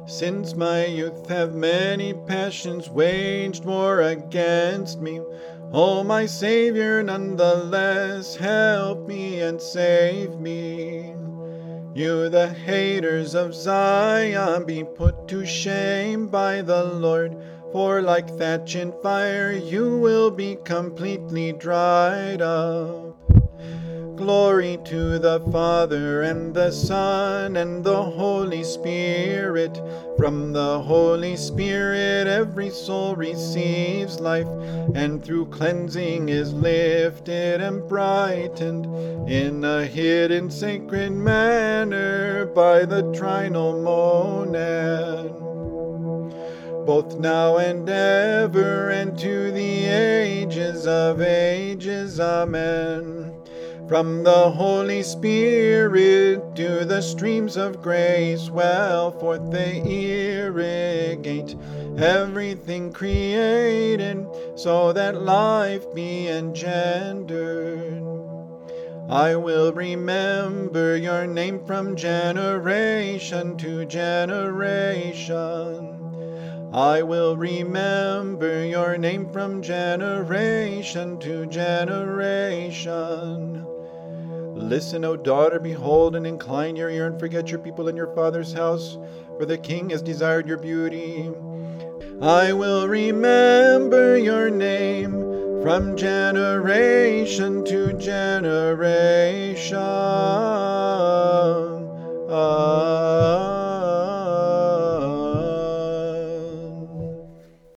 Since my youth have many passions waged war against me, O my Savior, nonetheless help me and save me. You, the haters of Zion, be put to shame by the Lord, for like thatch in fire you will be completely dried up. Glory to the Father, and the Son, and the Holy Spirit. From the Holy Spirit every soul receives life, and through cleansing is lifted and brightened in a hidden sacred manner by the trinal monad, both now and ever, and to the ages of ages. Amen. From the Holy Spirit do the streams of grace well forth, they irrigate everything created, so that life be engendered. I will remember your name from generation to generation. I will remember your name from generation to generation. Listen, O daughter, behold, and incline your ear, and forget your people in your father's house, for the king has desired your beauty. I will remember your name from generation to generation.